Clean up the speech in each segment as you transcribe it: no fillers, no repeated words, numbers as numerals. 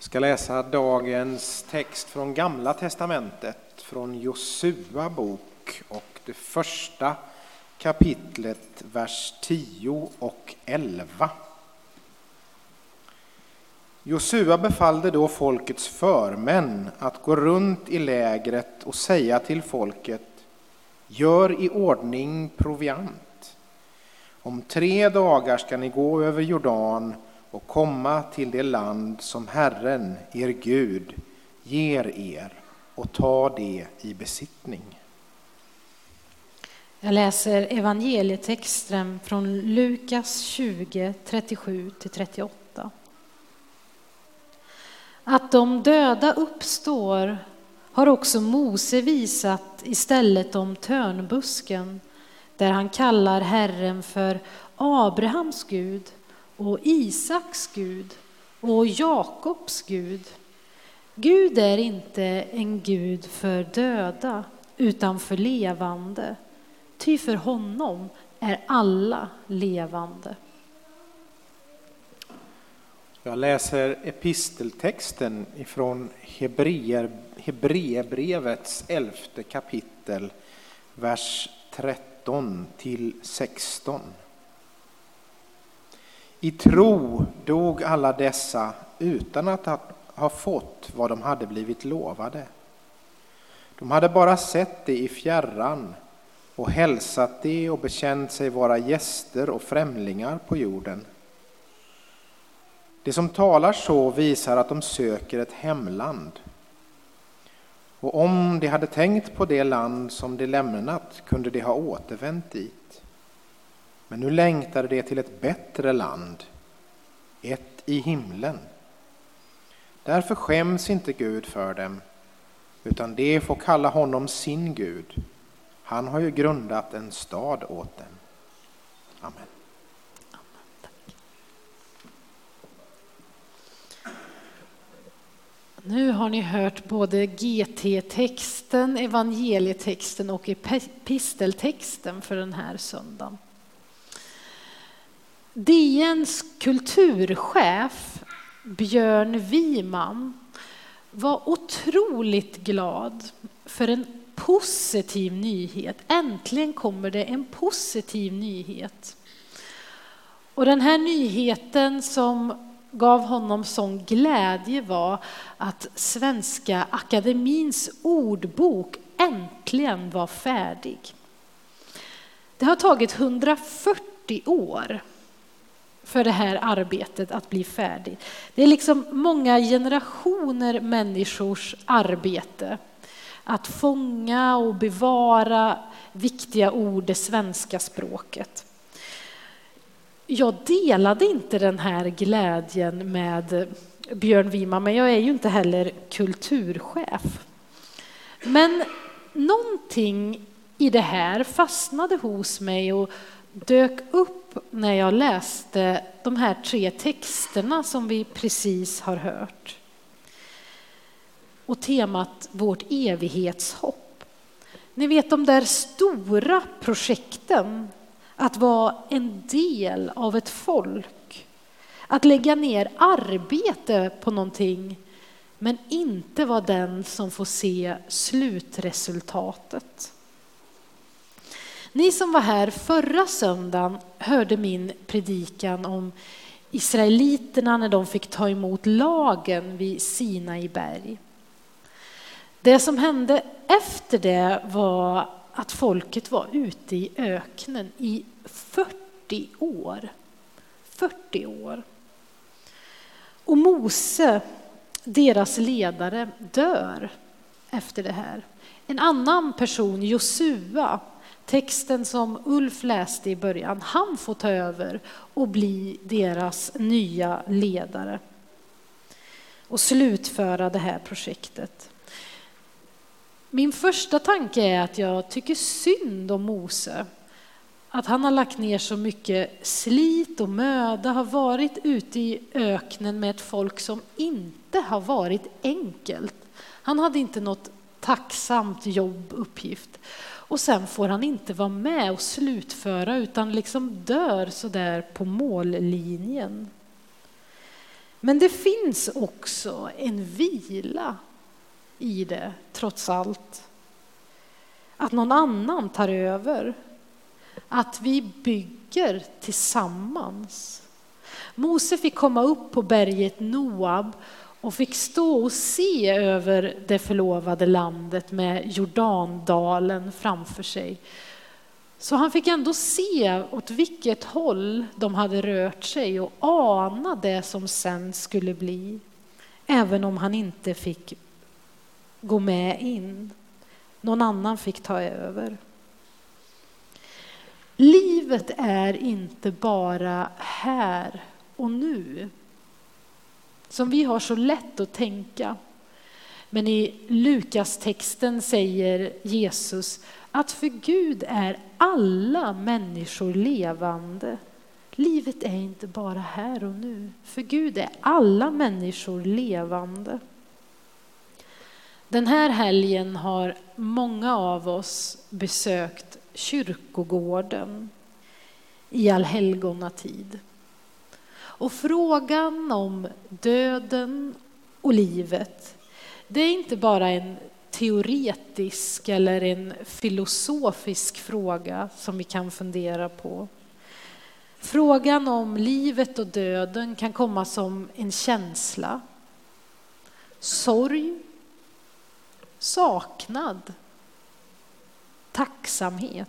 Jag ska läsa dagens text från Gamla testamentet, från Josua bok och det första kapitlet, vers 10 och 11. Josua befallde då folkets förmän att gå runt i lägret och säga till folket: gör i ordning proviant. Om 3 dagar ska ni gå över Jordan och komma till det land som Herren, er Gud, ger er och ta det i besittning. Jag läser evangelietexten från Lukas 20, 37-38. Att de döda uppstår har också Mose visat istället om törnbusken, där han kallar Herren för Abrahams Gud och Isaks Gud och Jakobs Gud. Gud är inte en Gud för döda utan för levande, ty för honom är alla levande. Jag läser episteltexten ifrån Hebreerbrevets 11:e kapitel, vers 13-16. I tro dog alla dessa utan att ha fått vad de hade blivit lovade. De hade bara sett det i fjärran och hälsat det och bekänt sig vara gäster och främlingar på jorden. Det som talar så visar att de söker ett hemland. Och om de hade tänkt på det land som de lämnat kunde de ha återvänt dit. Men nu längtade de till ett bättre land, ett i himlen. Därför skäms inte Gud för dem, utan de får kalla honom sin Gud. Han har ju grundat en stad åt dem. Amen. Nu har ni hört både GT-texten, evangelietexten och episteltexten för den här söndagen. DNs kulturchef Björn Wiman var otroligt glad för en positiv nyhet. Äntligen kommer det en positiv nyhet. Och den här nyheten som gav honom sån glädje var att Svenska Akademins ordbok äntligen var färdig. Det har tagit 140 år för det här arbetet att bli färdigt. Det är liksom många generationer människors arbete att fånga och bevara viktiga ord i det svenska språket. Jag delade inte den här glädjen med Björn Wiman, men jag är ju inte heller kulturchef. Men någonting i det här fastnade hos mig och dök upp när jag läste de här 3 texterna som vi precis har hört. Och temat vårt evighetshopp. Ni vet de där stora projekten, att vara en del av ett folk, att lägga ner arbete på någonting men inte vara den som får se slutresultatet. Ni som var här förra söndagen hörde min predikan om israeliterna när de fick ta emot lagen vid Sinai berg. Det som hände efter det var att folket var ute i öknen i 40 år. 40 år. Och Mose, deras ledare, dör efter det här. En annan person, Josua, texten som Ulf läste i början, han får ta över och bli deras nya ledare och slutföra det här projektet. Min första tanke är att jag tycker synd om Mose. Att han har lagt ner så mycket slit och möda, har varit ute i öknen med ett folk som inte har varit enkelt. Han hade inte något tacksamt uppgift. Och sen får han inte vara med och slutföra utan liksom dör så där på mållinjen. Men det finns också en vila i det, trots allt. Att någon annan tar över. Att vi bygger tillsammans. Mose fick komma upp på berget Noab och fick stå och se över det förlovade landet med Jordandalen framför sig. Så han fick ändå se åt vilket håll de hade rört sig och ana det som sen skulle bli. Även om han inte fick gå med in. Någon annan fick ta över. Livet är inte bara här och nu. Som vi har så lätt att tänka. Men i Lukas-texten säger Jesus att för Gud är alla människor levande. Livet är inte bara här och nu. För Gud är alla människor levande. Den här helgen har många av oss besökt kyrkogården i allhelgonatid. Och frågan om döden och livet, det är inte bara en teoretisk eller en filosofisk fråga som vi kan fundera på. Frågan om livet och döden kan komma som en känsla, sorg, saknad, tacksamhet.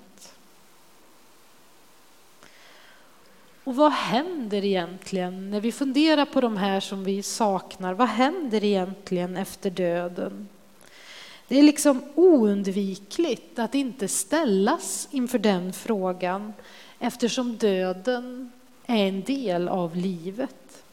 Och vad händer egentligen när vi funderar på de här som vi saknar? Vad händer egentligen efter döden? Det är liksom oundvikligt att inte ställas inför den frågan eftersom döden är en del av livet.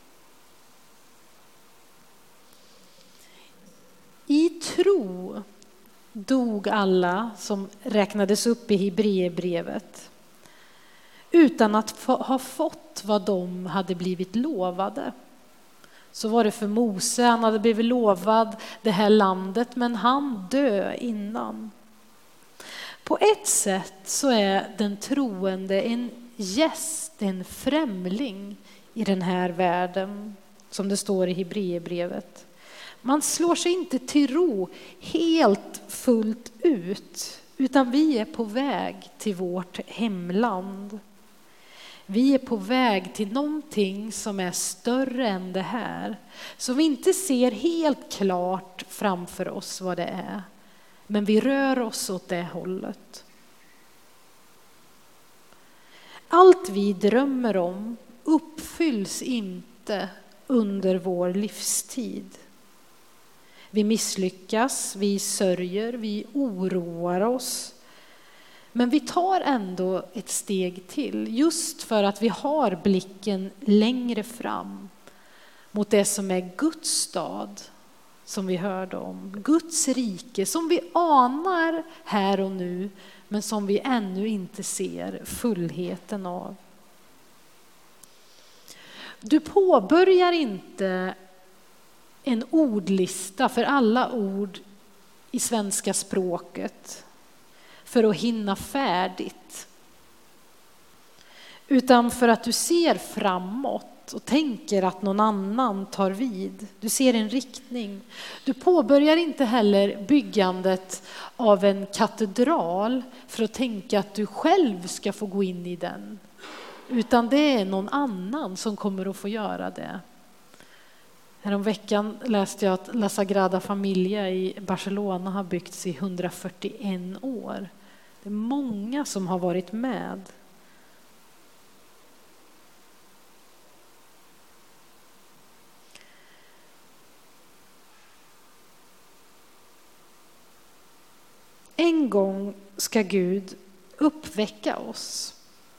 I tro dog alla som räknades upp i Hebreerbrevet utan att ha fått vad de hade blivit lovade. Så var det för Mose, han hade blivit lovad det här landet men han dö innan. På ett sätt så är den troende en gäst, en främling i den här världen som det står i Hebreerbrevet. Man slår sig inte till ro helt fullt ut utan vi är på väg till vårt hemland. Vi är på väg till någonting som är större än det här. Som vi inte ser helt klart framför oss vad det är. Men vi rör oss åt det hållet. Allt vi drömmer om uppfylls inte under vår livstid. Vi misslyckas, vi sörjer, vi oroar oss. Men vi tar ändå ett steg till just för att vi har blicken längre fram mot det som är Guds stad som vi hörde om. Guds rike som vi anar här och nu men som vi ännu inte ser fullheten av. Du påbörjar inte en ordlista för alla ord i svenska språket för att hinna färdigt. Utan för att du ser framåt och tänker att någon annan tar vid. Du ser en riktning. Du påbörjar inte heller byggandet av en katedral för att tänka att du själv ska få gå in i den. Utan det är någon annan som kommer att få göra det. Häromveckan läste jag att La Sagrada Familia i Barcelona har byggts i 141 år. Det är många som har varit med. En gång ska Gud uppväcka oss.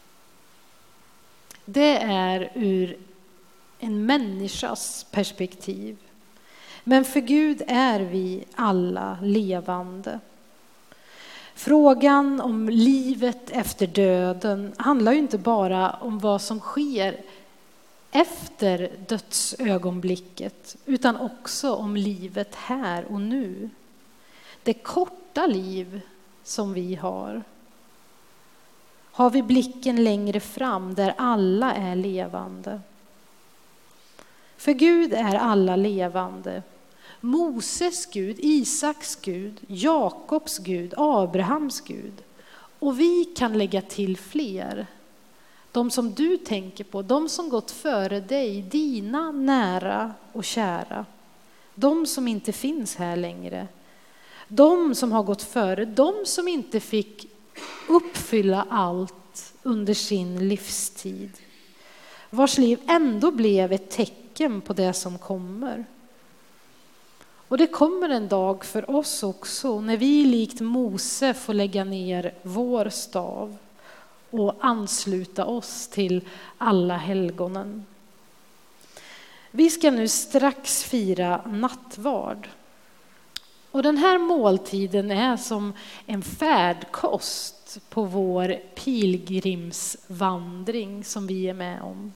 Det är ur en människas perspektiv. Men för Gud är vi alla levande. Frågan om livet efter döden handlar ju inte bara om vad som sker efter dödsögonblicket utan också om livet här och nu. Det korta liv som vi har. Har vi blicken längre fram där alla är levande? För Gud är alla levande. Moses Gud, Isaks Gud, Jakobs Gud, Abrahams Gud. Och vi kan lägga till fler. De som du tänker på, de som gått före dig, dina nära och kära. De som inte finns här längre. De som har gått före, de som inte fick uppfylla allt under sin livstid. Vars liv ändå blev ett tecken på det som kommer. Och det kommer en dag för oss också när vi likt Mose får lägga ner vår stav och ansluta oss till alla helgonen. Vi ska nu strax fira nattvard. Och den här måltiden är som en färdkost på vår pilgrimsvandring som vi är med om.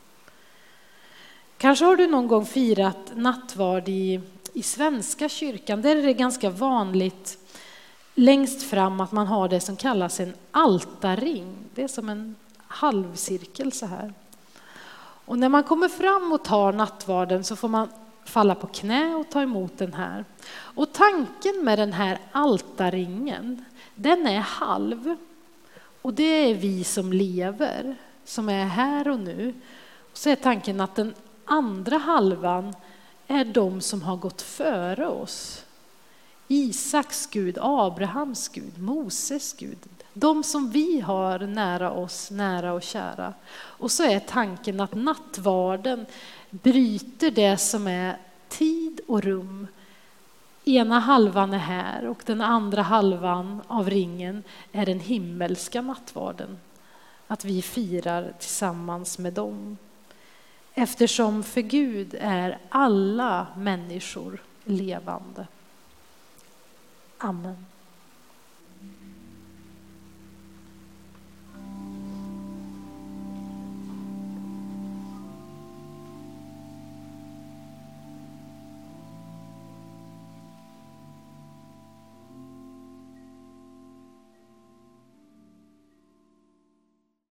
Kanske har du någon gång firat nattvard i svenska kyrkan. Där är det ganska vanligt längst fram att man har det som kallas en altarring. Det är som en halvcirkel så här. Och när man kommer fram och tar nattvarden så får man falla på knä och ta emot den här. Och tanken med den här altarringen, den är halv. Och det är vi som lever, som är här och nu. Och så är tanken att den andra halvan är de som har gått före oss. Isaks Gud, Abrahams Gud, Moses Gud. De som vi har nära oss, nära och kära. Och så är tanken att nattvarden bryter det som är tid och rum. Ena halvan är här och den andra halvan av ringen är den himmelska nattvarden. Att vi firar tillsammans med dem. Eftersom för Gud är alla människor levande. Amen.